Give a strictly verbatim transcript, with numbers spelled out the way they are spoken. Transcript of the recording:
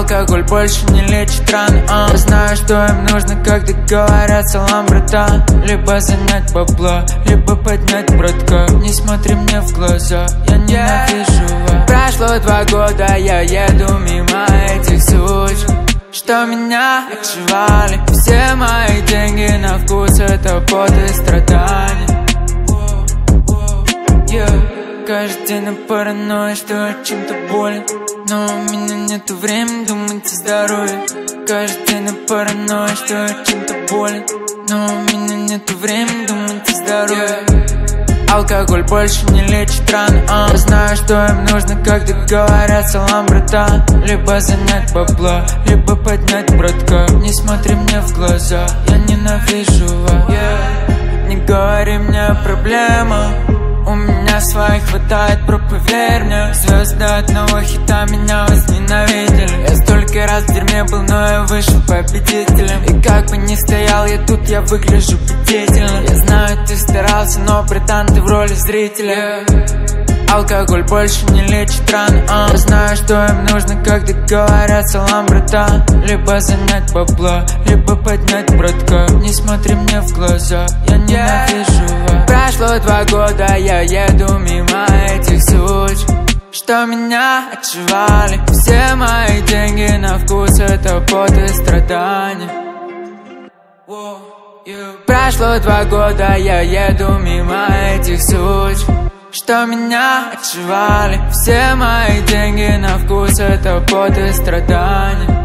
Алкоголь больше не лечит раны, а. Я знаю, что им нужно, когда говорят салам, братан. Либо занять бабла, либо поднять братка. Не смотри мне в глаза, я ненавижу вас. Прошло два года, я еду мимо этих суч, что меня отшивали. Все мои деньги на вкус — это пот и страдания. Yeah. Каждый день на паранойя, что я чем-то болен, но у меня нету времени думать о здоровье. Каждый день на паранойя, что я чем-то болен, но у меня нету времени думать о здоровье. Алкоголь больше не лечит раны, а. Я знаю, что им нужно, когда говорят салам, братан. Либо занять бабла, либо поднять братка. Не смотри мне в глаза, я ненавижу вас. Yeah. Не говори мне о проблемах, у меня своих хватает, бро, поверь мне. Звезды одного хита меня возненавидели. Я столько раз в дерьме был, но я вышел победителем. И как бы ни стоял я тут, я выгляжу победительно. Я знаю, ты старался, но, братан, ты в роли зрителя. Алкоголь больше не лечит раны, а. Я знаю, что им нужно, когда говорят салам, братан. Либо занять бабла, либо поднять братка. Не смотри мне в глаза, я ненавижу вас. Прошло два года, я еду мимо этих суч, что меня отшивали. Все мои деньги на вкус — это пот и страдания. Прошло два года, я еду мимо этих суч, что меня отшивали. Все мои деньги на вкус — это пот и страдания.